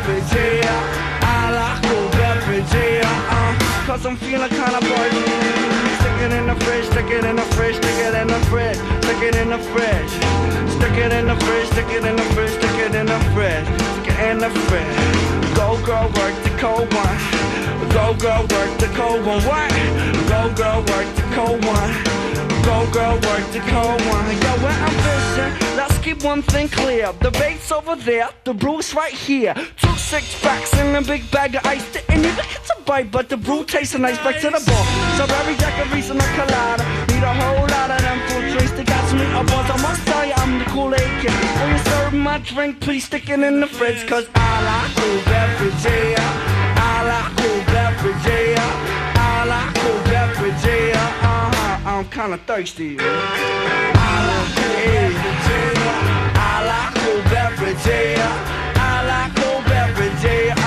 beverage, yeah. I like cold beverage, yeah. Cause I'm feeling kinda buzzing. Stick it in the fridge, stick it in the fridge, stick it in the fridge, stick it in the fridge. Stick it in the fridge, stick it in the fridge, stick it in the fridge, stick it in the fridge. Go girl, work the cold one. Go girl, work the cold one. What? Go girl, work the cold one. Go girl, work the cold one. Yo, where I'm fishing, let's keep one thing clear. The bait's over there, the brew's right here. 2 6-packs and a big bag of ice. Didn't even get to bite, but the brew tastes nice. Back to the ball. Strawberry daiquiris and a colada. Need a whole lot of them fruit drinks. They got some meat I must tell you, I'm the Kool-Aid kid. When you serve my drink, please stick it in the fridge. Cause I like cool beverage, yeah. I like cool beverage, yeah. I like cool beverage, yeah. I'm kinda thirsty. I like cool beverage, yeah. I like cool beverage, yeah.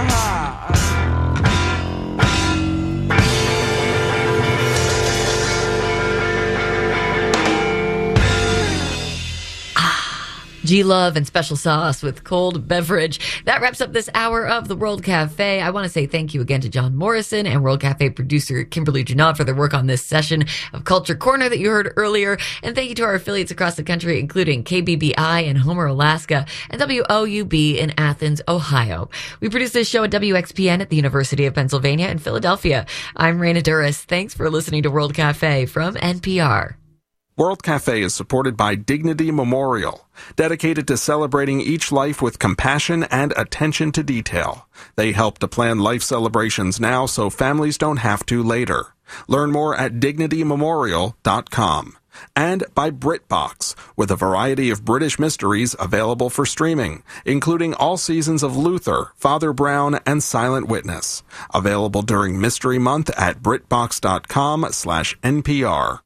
G-Love and Special Sauce with Cold Beverage. That wraps up this hour of the World Cafe. I want to say thank you again to John Morrison and World Cafe producer Kimberly Junod for their work on this session of Culture Corner that you heard earlier. And thank you to our affiliates across the country, including KBBI in Homer, Alaska, and WOUB in Athens, Ohio. We produce this show at WXPN at the University of Pennsylvania in Philadelphia. I'm Raina Duras. Thanks for listening to World Cafe from NPR. World Cafe is supported by Dignity Memorial, dedicated to celebrating each life with compassion and attention to detail. They help to plan life celebrations now so families don't have to later. Learn more at dignitymemorial.com. And by BritBox, with a variety of British mysteries available for streaming, including all seasons of Luther, Father Brown, and Silent Witness. Available during Mystery Month at BritBox.com/NPR.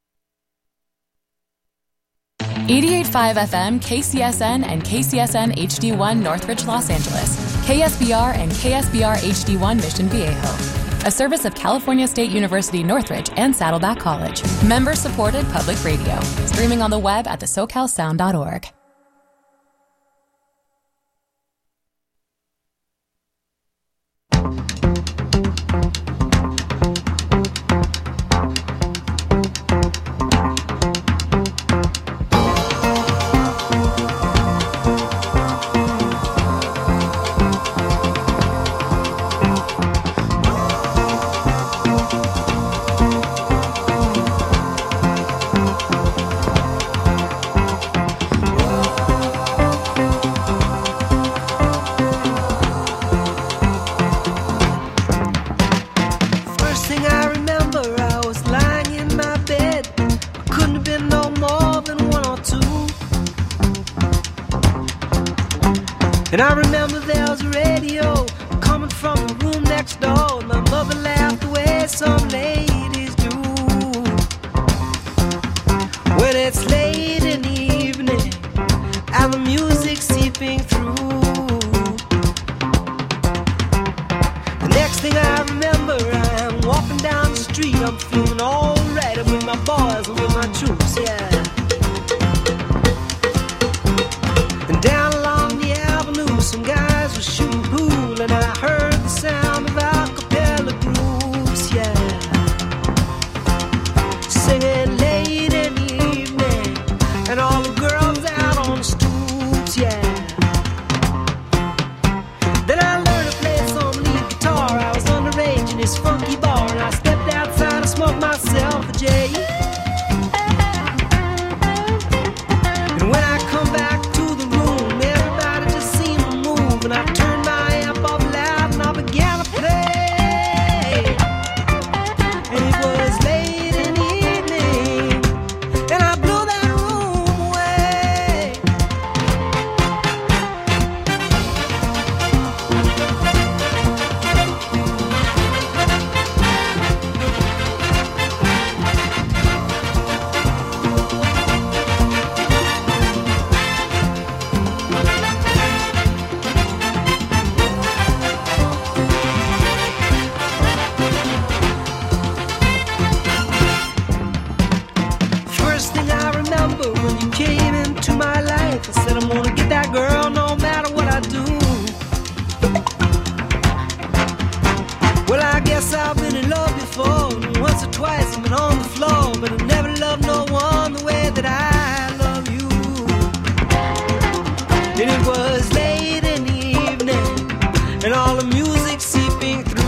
88.5 FM, KCSN, and KCSN HD1 Northridge, Los Angeles. KSBR and KSBR HD1 Mission Viejo. A service of California State University Northridge and Saddleback College. Member-supported public radio. Streaming on the web at thesocalsound.org. And I remember there was a radio coming from the room next door, and my mother laughed the way some ladies do. When it's late in the evening and the music's seeping through, the next thing I remember, I'm walking down the street, I'm feeling all right, I'm with my boys and with my troops, yeah. And down along the avenue, some guys were shooting pool, and I heard the sound of a cappella grooves, yeah. Singing late in the evening, and all the girls out on the stoops, yeah. Then I learned to play some lead guitar. I was underage in this funky bar, and I stepped outside and smoked myself a J. And when I come back to the room, everybody just seemed to move, and Yes, I've been in love before. Once or twice I've been on the floor, but I never loved no one the way that I love you. And it was late in the evening, and all the music seeping through.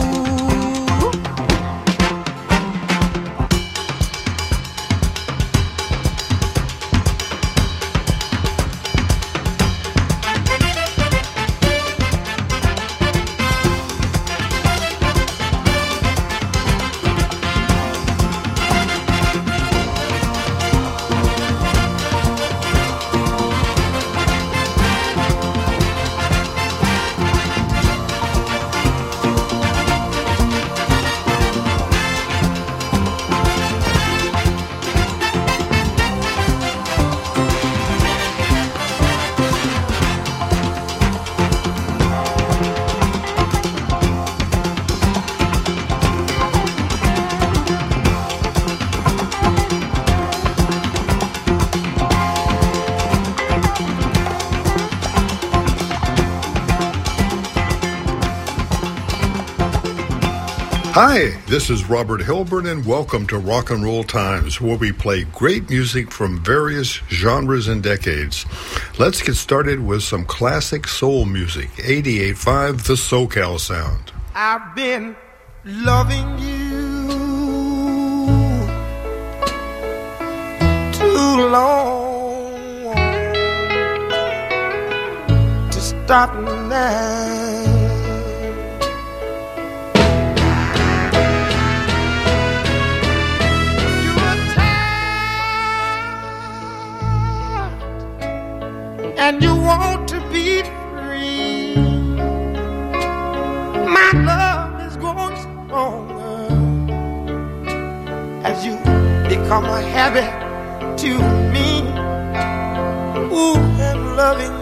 Hi, this is Robert Hilburn, and welcome to Rock and Roll Times, where we play great music from various genres and decades. Let's get started with some classic soul music. 88.5, the SoCal Sound. I've been loving you too long to stop now. And you want to be free. My love is growing stronger as you become a habit to me. Ooh, I'm loving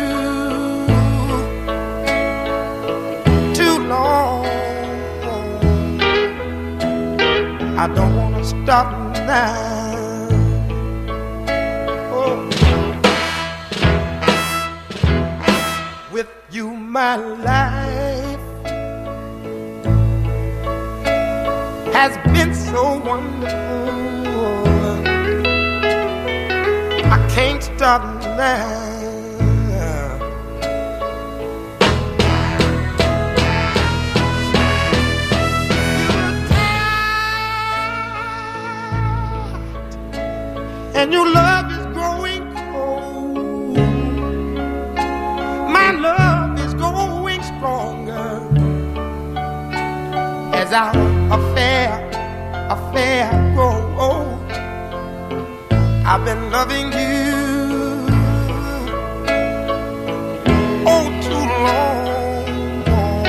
you too long. I don't want to stop now. You, my life has been so wonderful. I can't stop now. And your love is growing cold. My love is growing stronger as our affair grows old. I've been loving you oh too long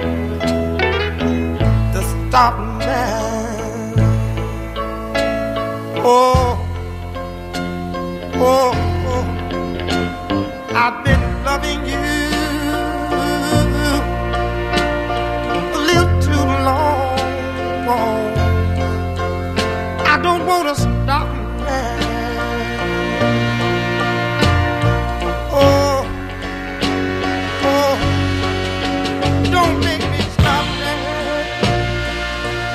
to stop now. Oh, I've been loving you a little too long. I don't want to stop now. Don't make me stop now.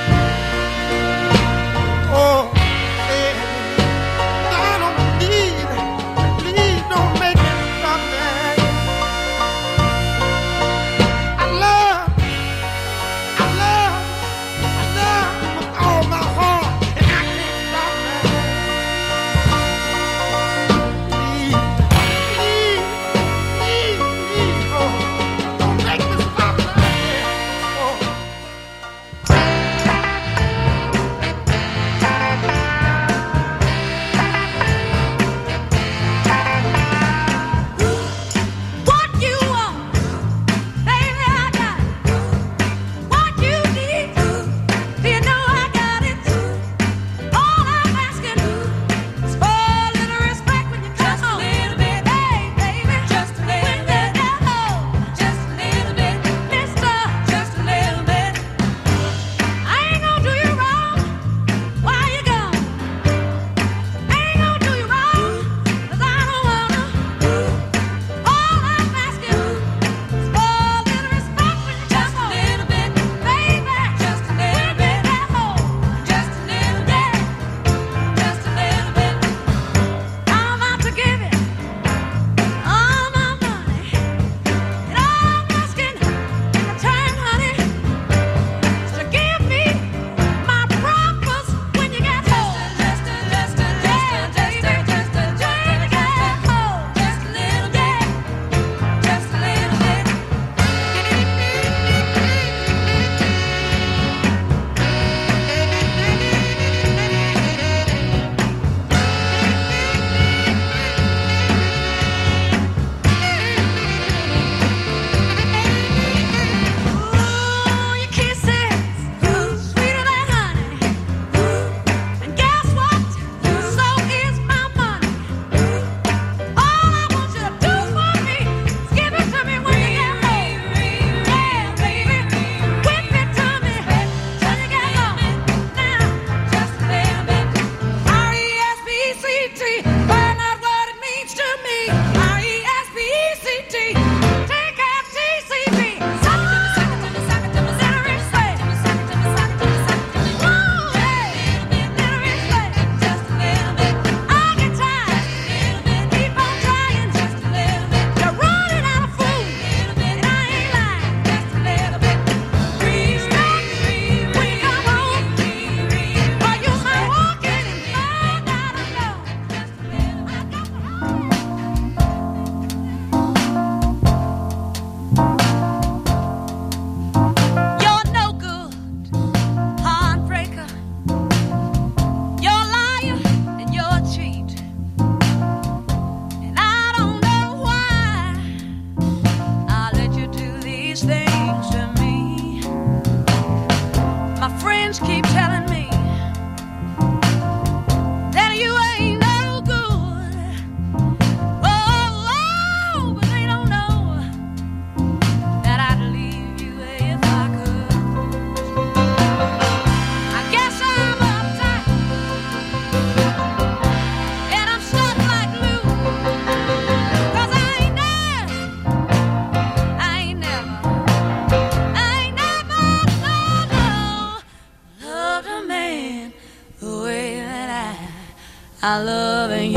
I love you.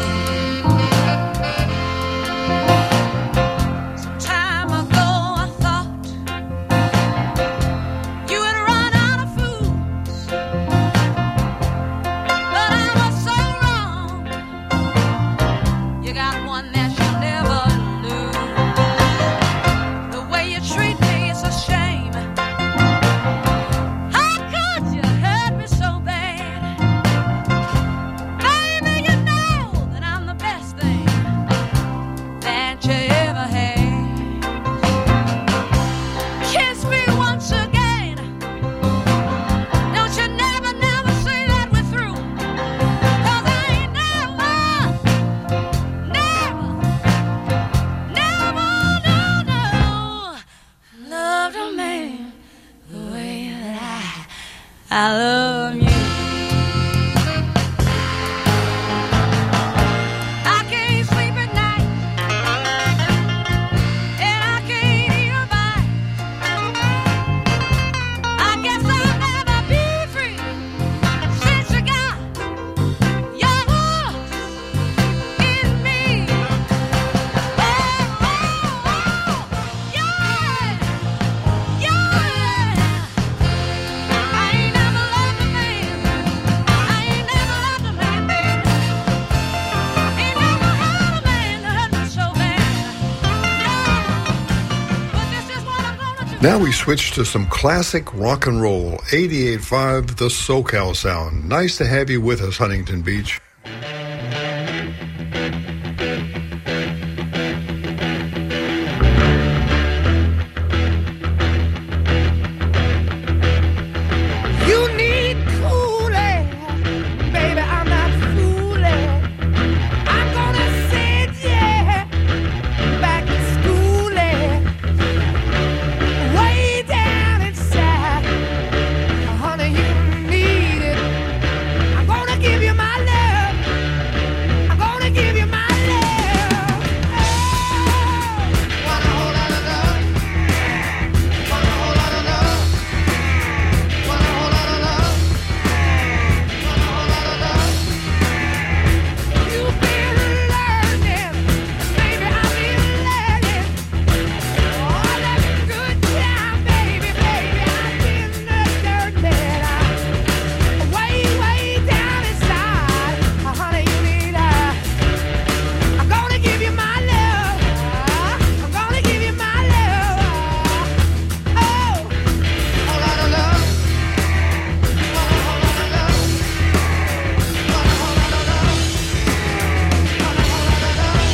Some time ago I thought you had run out of fools, but I was so wrong. You got one that you'll never lose. The way you treat me is a shame. How could you hurt me so bad? Baby, you know that I'm the best thing that you ever had. Kiss me once again. Don't you never, never say that we're through. 'Cause I ain't never, never, never, no, loved a man the way that I love you. I can't sleep at night, and I can't eat a bite. I guess I'll never be free since you got your hooks in me. Oh, yeah, yeah. I ain't never loved a man. I ain't never loved a man, baby. Ain't never had a man that hurt me so bad. No, but this is what I'm gonna do. Now we switch to some classic rock and roll. 88.5, the SoCal sound. Nice to have you with us, Huntington Beach. You need cooling, baby. I'm not fooling. I'm gonna send you back to schooling, way down inside. Honey, you need it. I'm gonna give you my love. I'm gonna give you my love. Oh, want a whole lot of love. Want a whole lot of love. Want a whole lot of love. Want a whole lot of love. You've been learning, baby. I've been learning. All that good time, baby, baby. I've been learning. Way, way down inside, honey, you need I'm gonna give you my love. I'm gonna give you my love. Oh, a lot of love. Want a whole lot of love. Want a whole lot of love. Want a whole lot of love.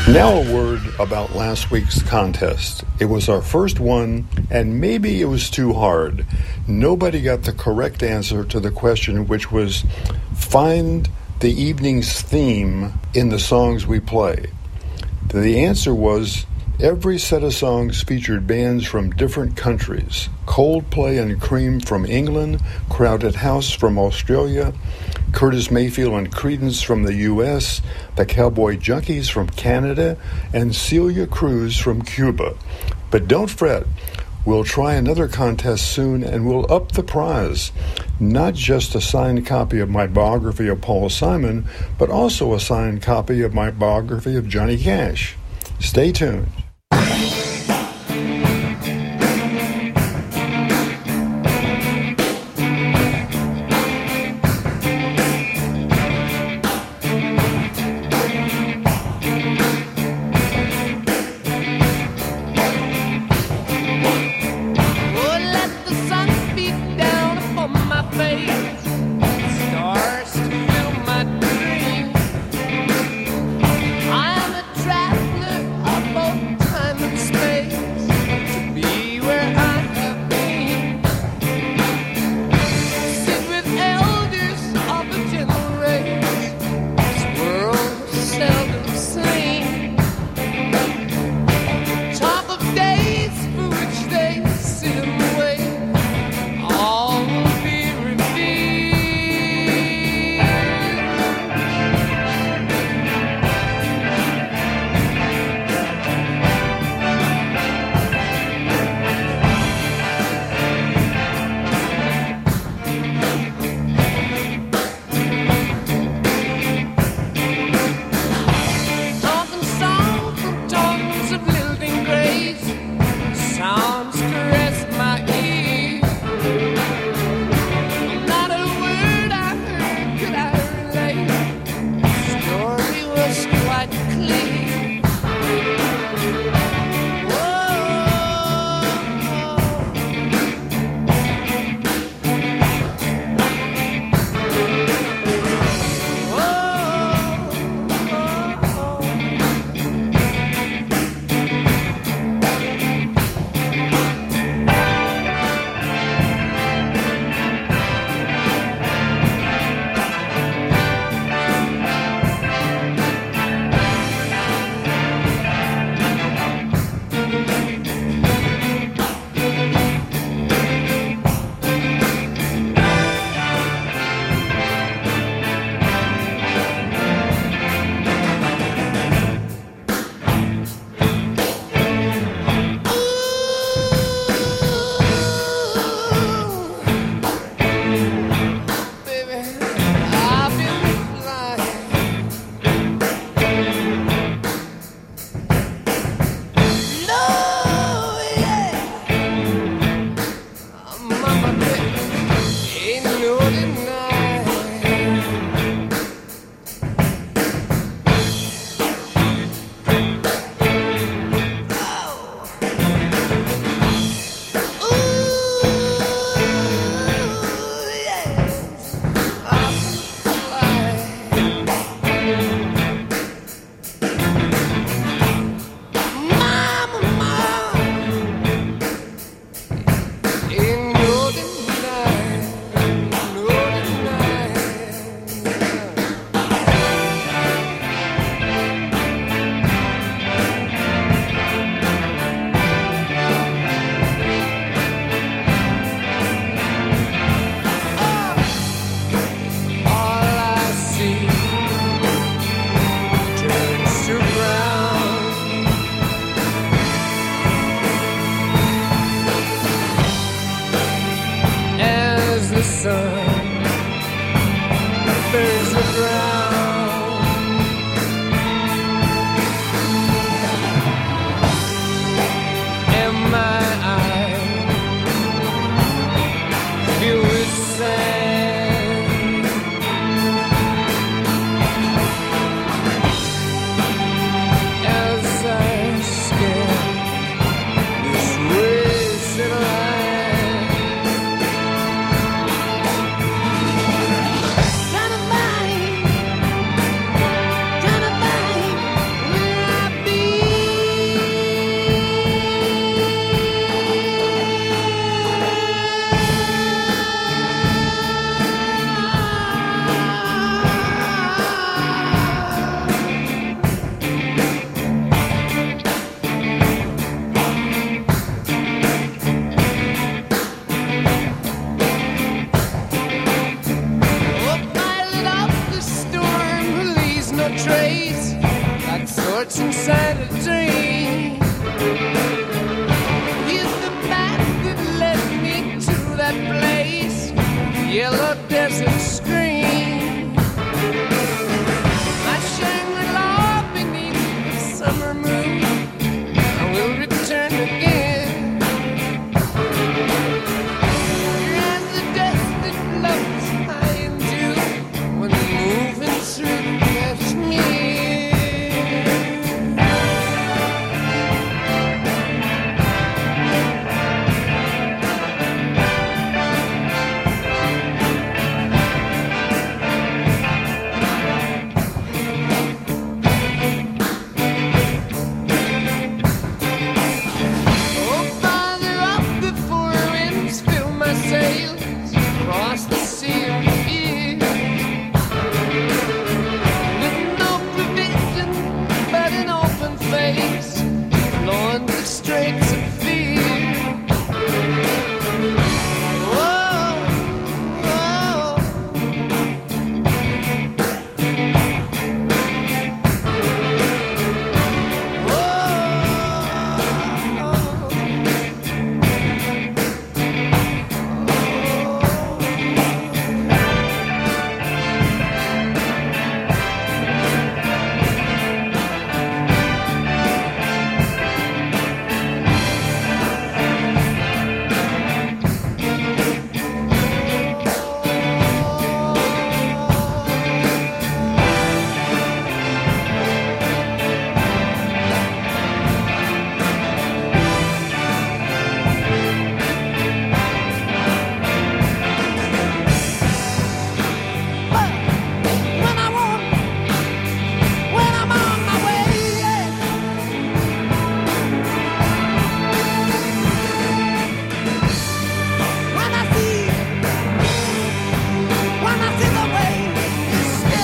Now a word about last week's contest. It was our first one, and maybe it was too hard. Nobody got the correct answer to the question, which was find the evening's theme in the songs we play. The answer was every set of songs featured bands from different countries. Coldplay and Cream from England, Crowded House from Australia, Curtis Mayfield and Creedence from the U.S., the Cowboy Junkies from Canada, and Celia Cruz from Cuba. But don't fret, we'll try another contest soon and we'll up the prize. Not just a signed copy of my biography of Paul Simon, but also a signed copy of my biography of Johnny Cash. Stay tuned. Oh, let the sun beat down upon my face, stars to fill my dreams. I am a traveler of both time and space. looks inside a dream. He's the map that led me to that place, yellow desert screen. My Shangri-La beneath the summer moon, I will return again. As the dust that floats high into when moving through the Kashmir. Oh, farther up before winds fill my sails across the sea of fear, with no provision but an open face, blowing the straits of fear. Whoa, whoa. When I want, when I'm on my way, yeah. When I see the way you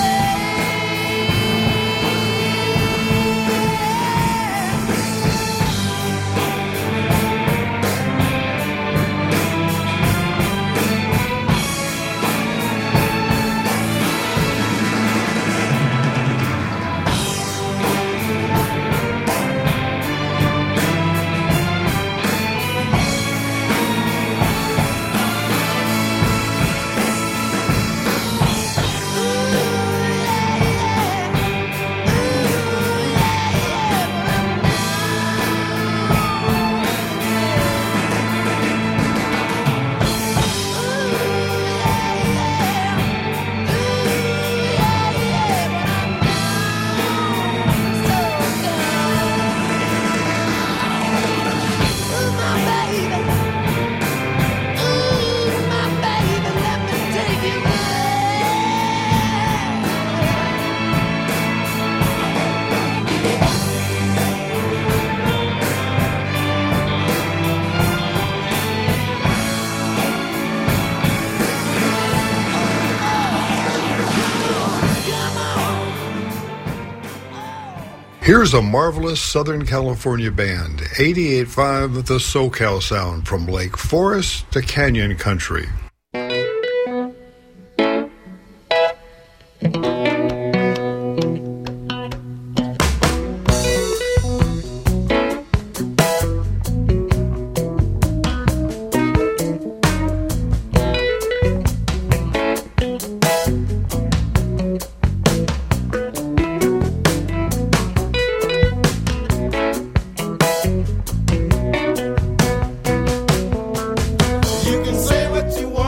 Here's a marvelous Southern California band, 88.5 The SoCal Sound, from Lake Forest to Canyon Country. You can say what you want.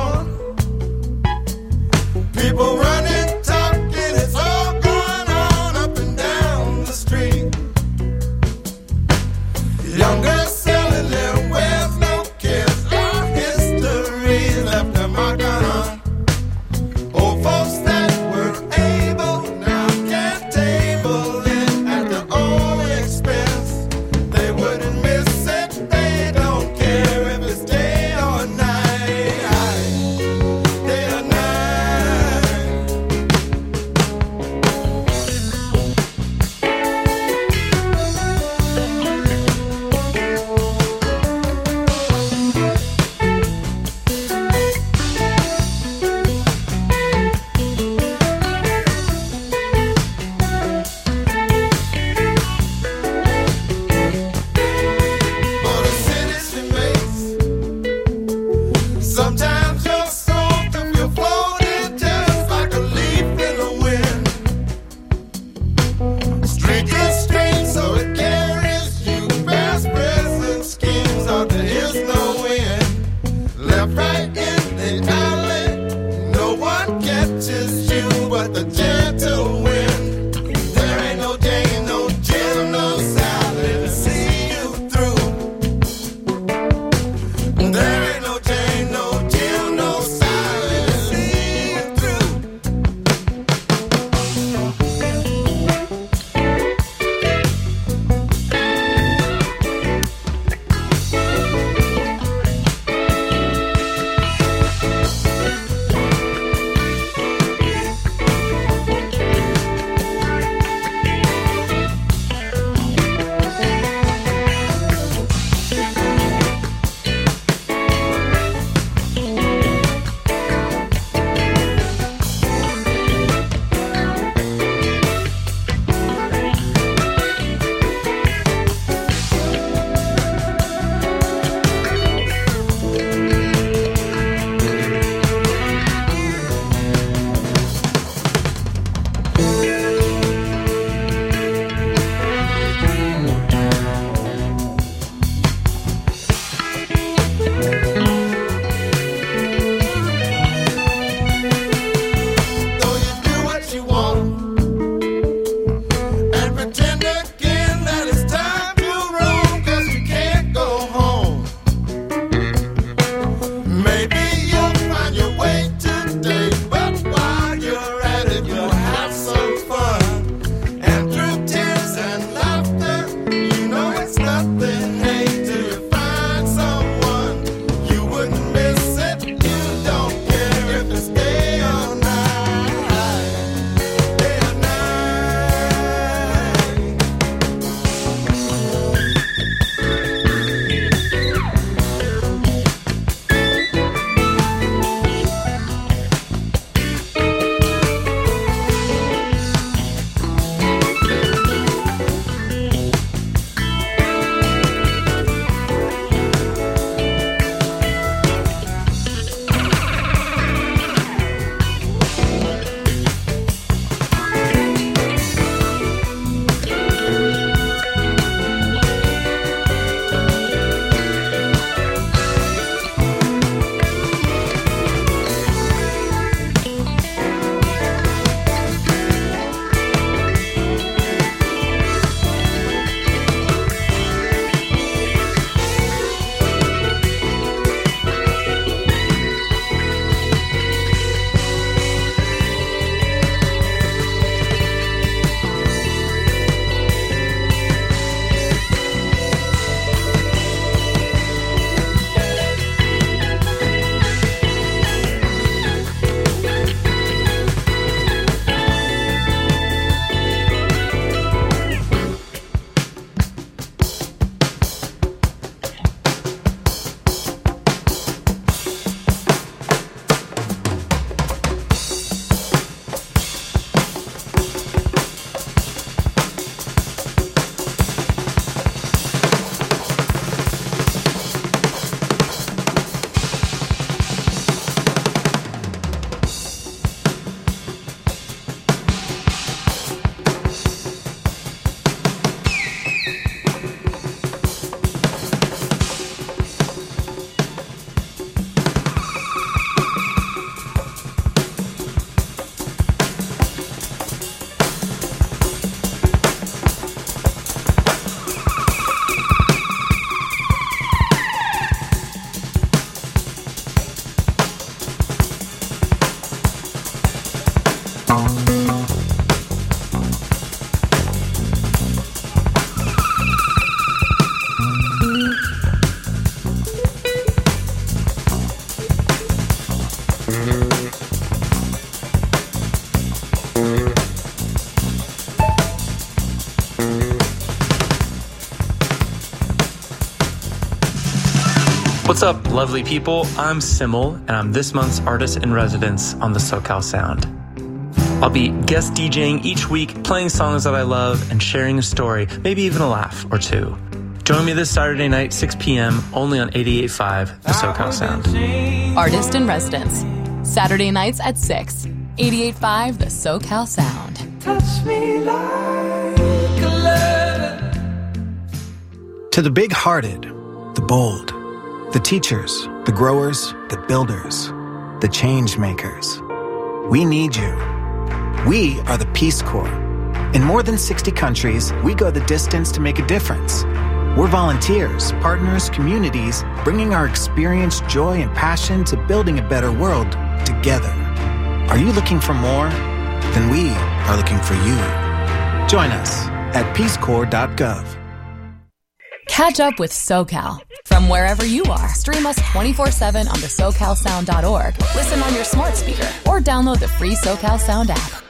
What's up, lovely people? I'm Simmel, and I'm this month's artist in residence on the SoCal Sound. I'll be guest DJing each week, playing songs that I love, and sharing a story, maybe even a laugh or two. Join me this Saturday night, 6 p.m., only on 88.5, the SoCal Sound. Artist in Residence. Saturday nights at 6. 88.5, the SoCal Sound. Touch me like a lover. To the big-hearted, the bold, the teachers, the growers, the builders, the change makers. We need you. We are the Peace Corps. In more than 60 countries, we go the distance to make a difference. We're volunteers, partners, communities, bringing our experience, joy, and passion to building a better world together. Are you looking for more? Then we are looking for you. Join us at peacecorps.gov. Catch up with SoCal from wherever you are. Stream us 24/7 on the SoCalSound.org. Listen on your smart speaker or download the free SoCal Sound app.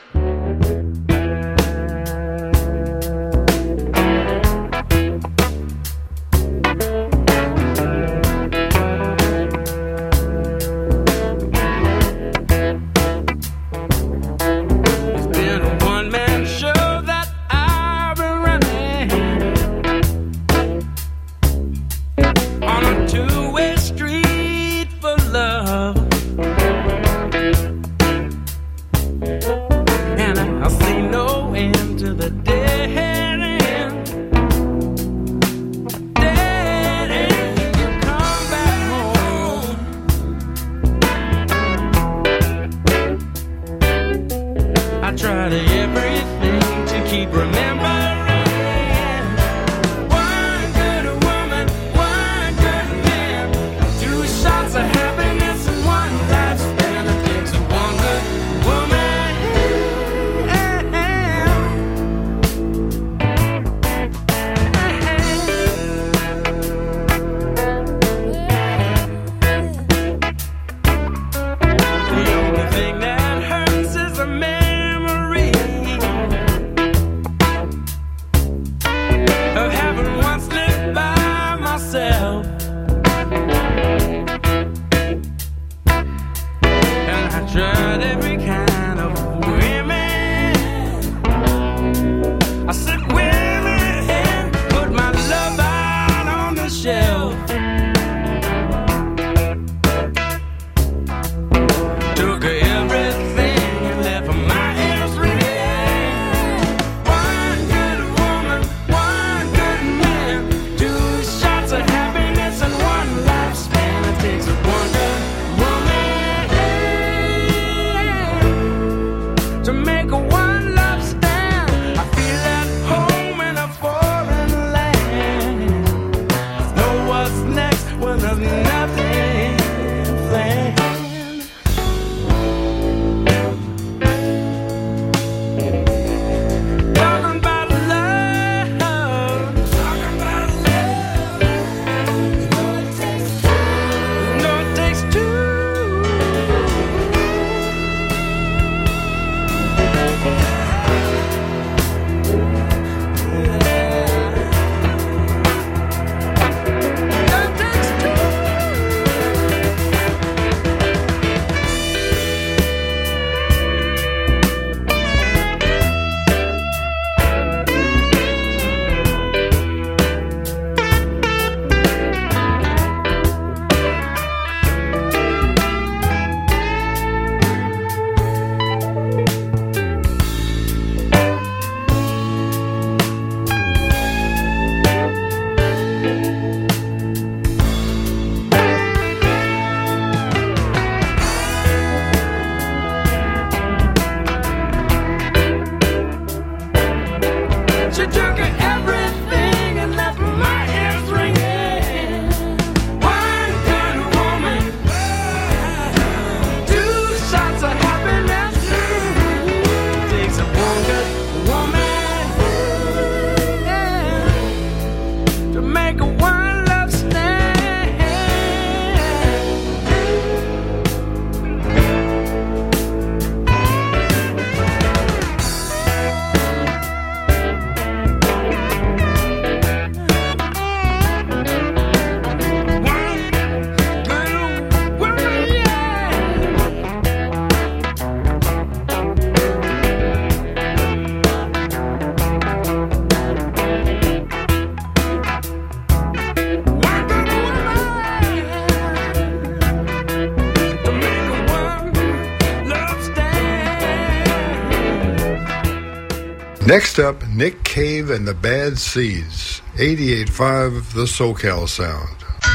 Next up, Nick Cave and the Bad Seeds, 88.5 The SoCal Sound.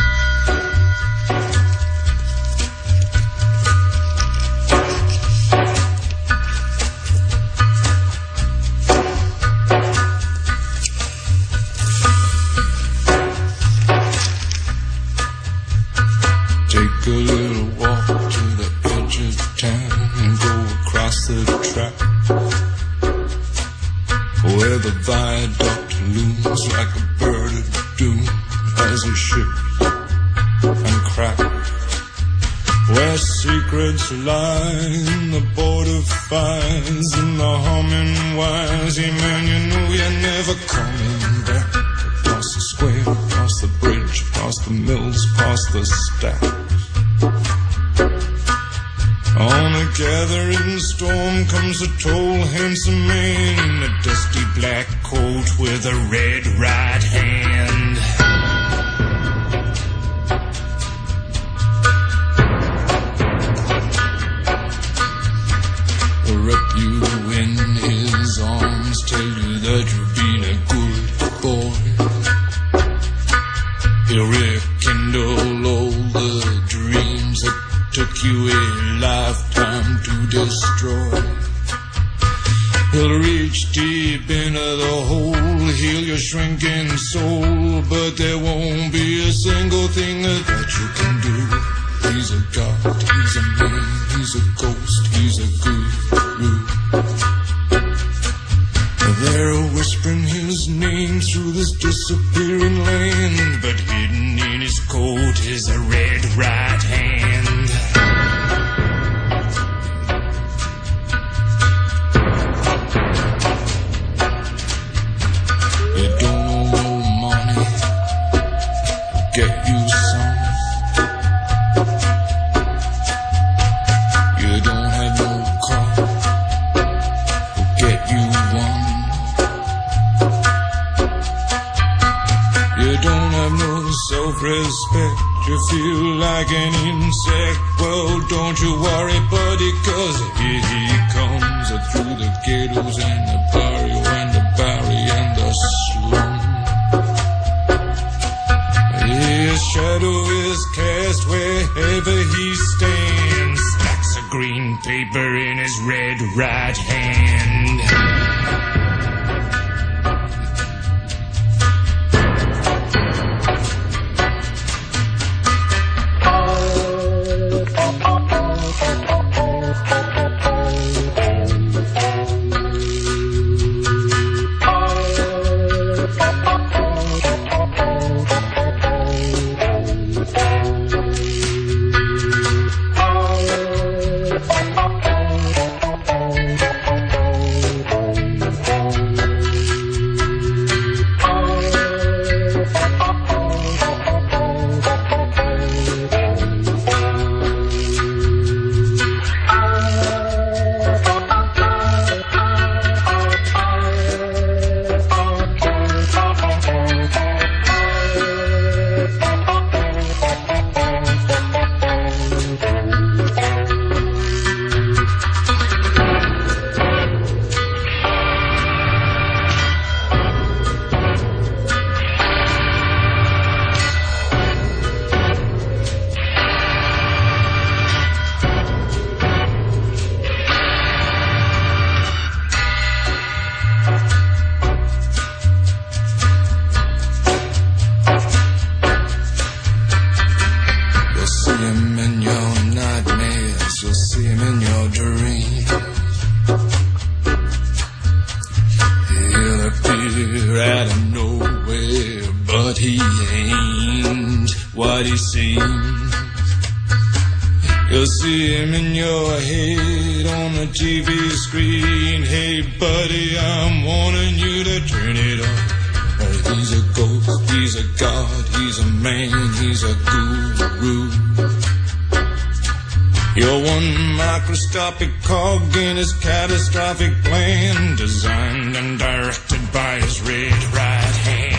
Take a little walk to the edge of town and go across the track where the viaduct looms like a bird of doom as it shifts and cracks, where secrets lie in the border fires and the humming wires. Yeah, man, you know you're never coming back. Across the square, across the bridge, across the mills, past the stacks. On a gathering storm comes a tall, handsome man in a dusty black coat with a red right hand. Wrap you in his arms, tell you that you've been a good boy. He'll rekindle all the dreams that took you a lifetime to destroy. He'll reach deep into the hole, heal your shrinking soul, but there won't be a single thing that you can do. He's a god, he's a man, he's a ghost, he's a guru. They're whispering his name through this disappearing land, but hidden in his coat is a red right hand. You don't know no money, get you some. You don't have no car, get you one. You don't have no self-respect, you feel like an insect. Well, don't you worry, buddy, cause here he comes through the ghettos and the barrio and the barry and the slum. His shadow is cast wherever he stands, stacks of green paper in his red right hand. You'll see him in your head on the TV screen. Hey buddy, I'm warning you to turn it on. He's a ghost, he's a god, he's a man, he's a guru. You're one microscopic cog in his catastrophic plan, designed and directed by his red right hand.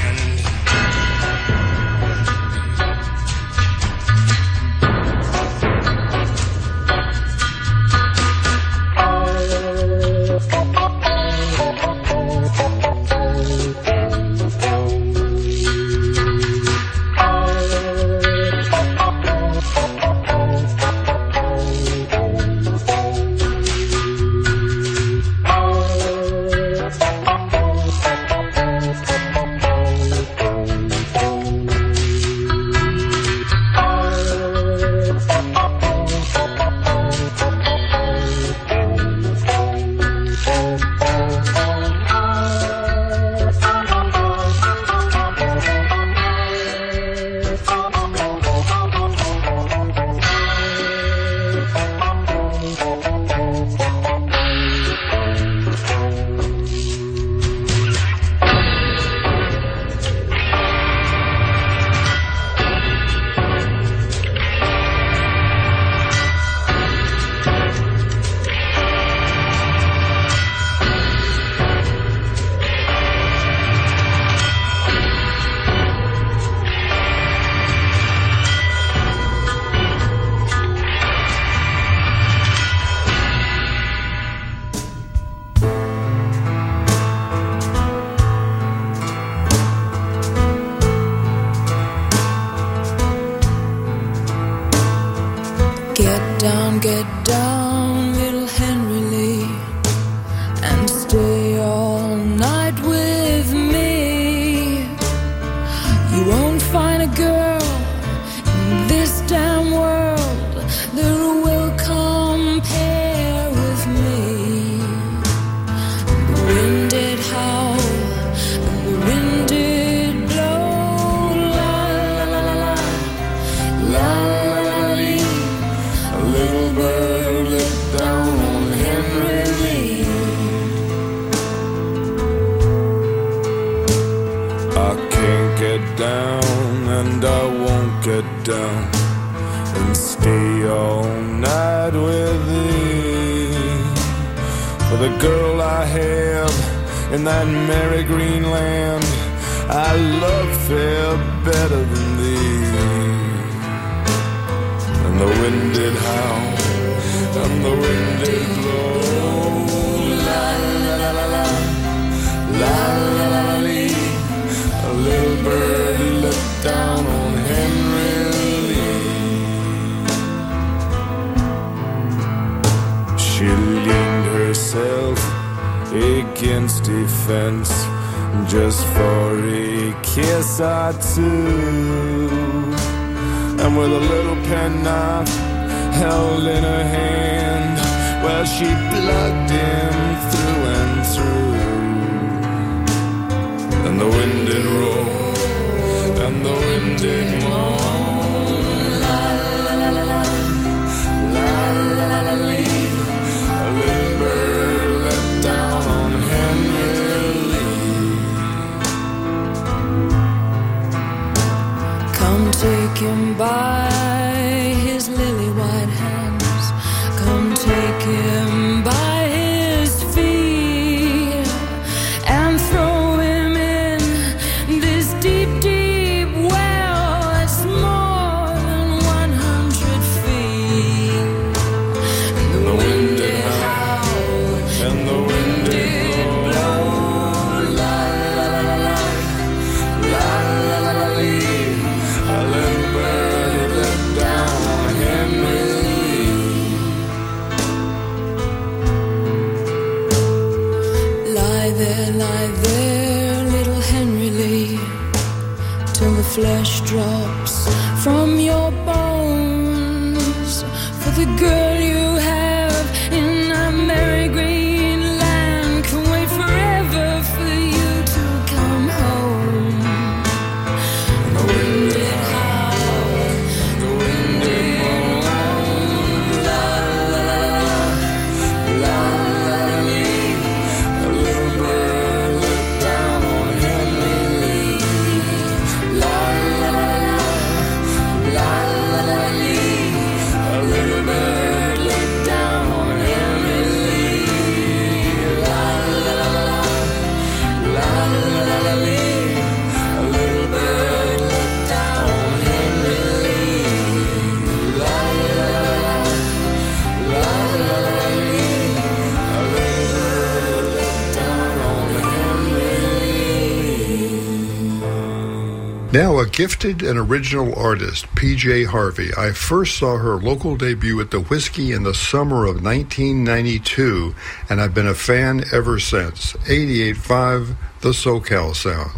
get down, and I won't get down and stay all night with thee. For the girl I have in that merry green land, I love fair better than thee. And the wind did howl, and the wind did blow. La la la la la, la la la la lee. A little bird looked down on Henry Lee. She leaned herself against a fence just for a kiss or two, and with a little penknife held in her hand, well, she plugged him through and through. And the wind did roll, and the wind did moan. La la la la la, la la la la lee. A little bird let down on Henry Lee. Come take him by his lily white hands. Come take him by his feet and throw him in this deep, deep well that's more than 100 feet. And the wind did howl, And the wind did blow. La la la la la, la la la la lee. A little bird let down on Henry Lee. lie there, little Henry Lee, till the flesh drops from your bones. For the girl you have in that merry green land can wait forever for you to come home. The wind did howl, the wind did moan. La la la la, la la la lee. A little bird let down on Henry Lee. La la la la, la la la lee. A little bird let down on Henry Lee. La la la la, la la la lee. A little bird let down on Henry Lee. La la la la, la la la lee. A little bird let down on Henry Lee. Now, a gifted and original artist, PJ Harvey. I first saw her local debut at the Whiskey in the summer of 1992, and I've been a fan ever since. 88.5, the SoCal Sound.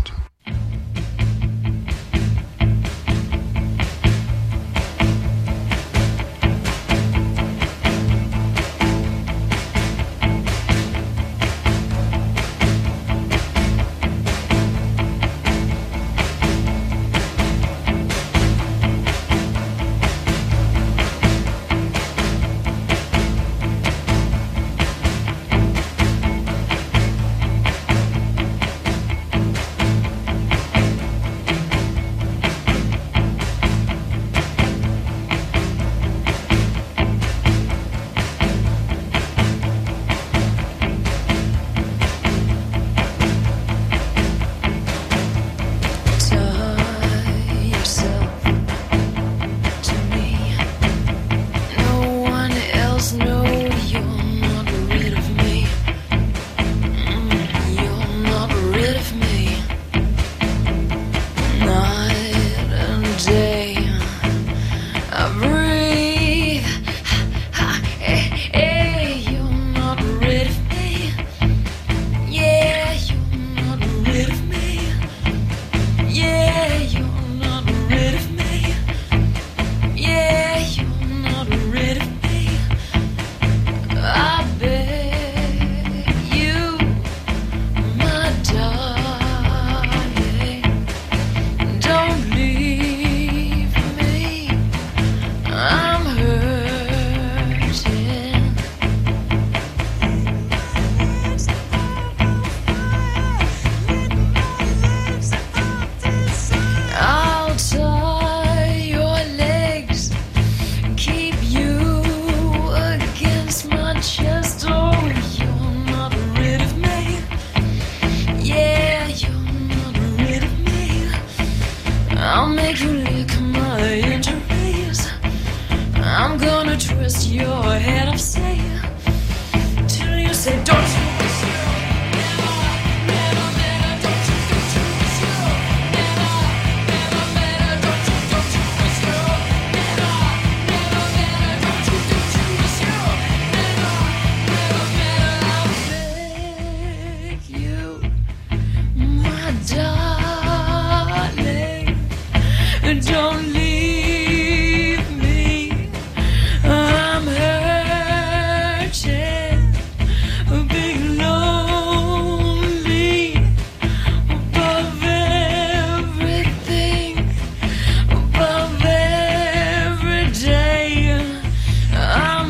I'll make you lick my injuries. I'm gonna twist your head upside till you say, don't you wish you never, never met her? Don't you wish you never, never met her? Don't you wish you never, never met her? Don't you wish you never, never met her? I'll beg you, my darling, don't leave me. I'm hurting, being lonely above everything, above every day. I'm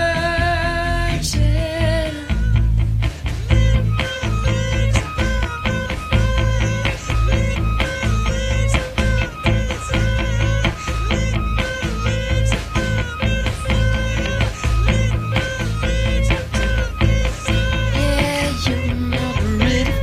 hurting. Yeah, you're not ready.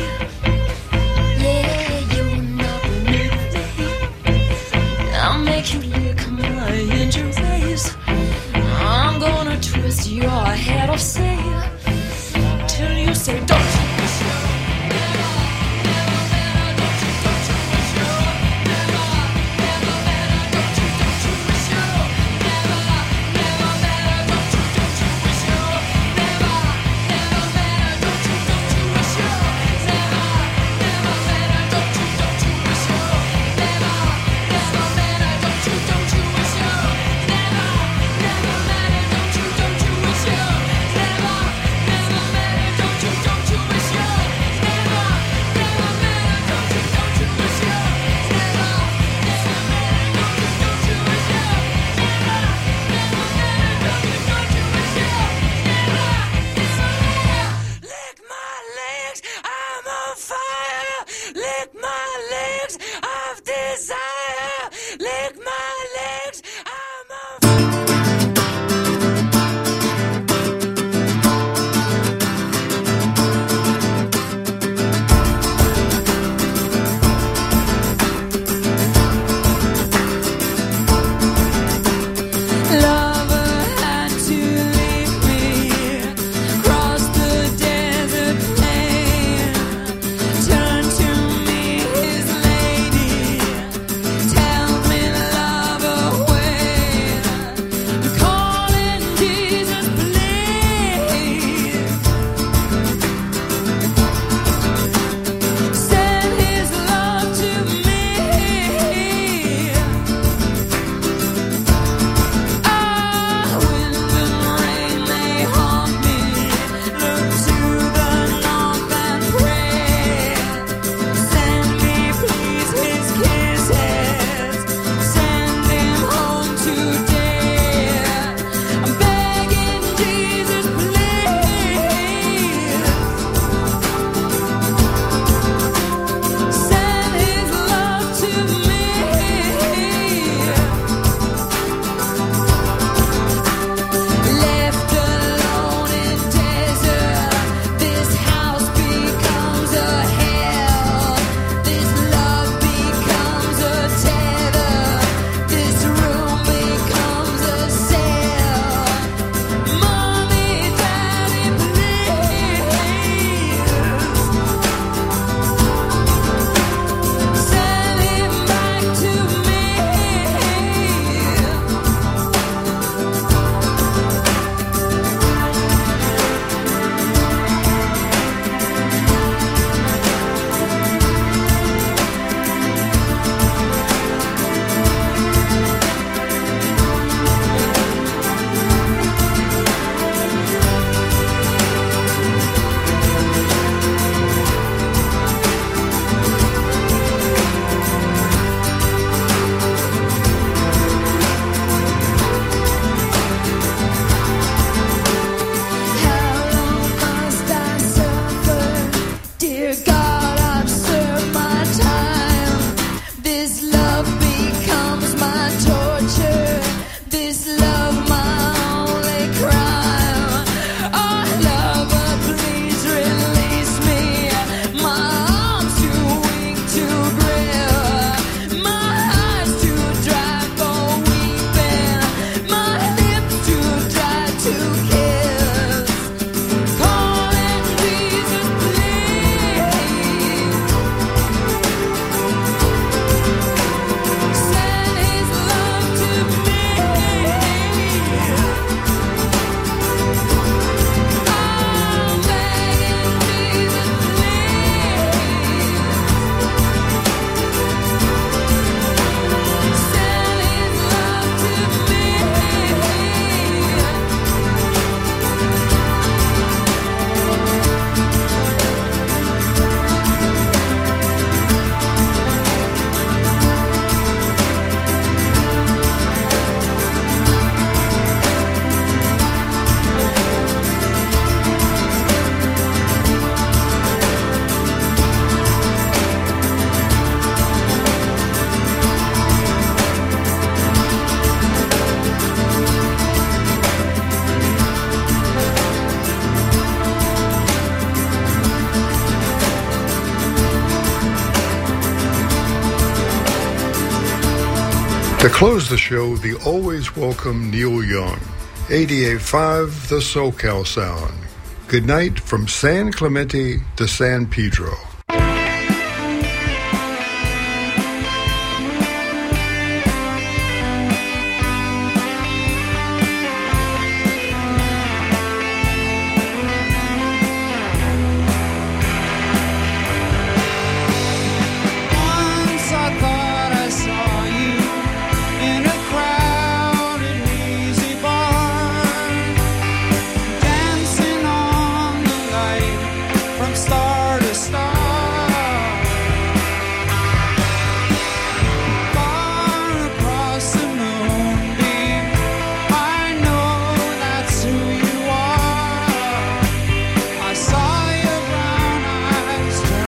Yeah, you're not ready. I'll make you lick my injuries. I'm gonna twist your head off, say, till you say, don't you wish you never, never met her? Don't you wish you never, never met her? Don't you wish you never, never met her? Don't you wish you never, never met her? Don't you wish you never, never met her? Don't you wish you never, never met her? Don't you wish you never, never met her? Don't you wish you never, never met her? Don't you wish you never, never met her? Don't you wish you never, never met her? Don't you wish you never, never met her? Don't you wish you never, never met her? Lick my legs, I'm on fire. Lick my legs of desire. Lick my legs, I'm on Lover had to leave me, cross the desert plain, turn to me To close the show, the always welcome Neil Young, 88.5 The SoCal Sound. Good night from San Clemente to San Pedro.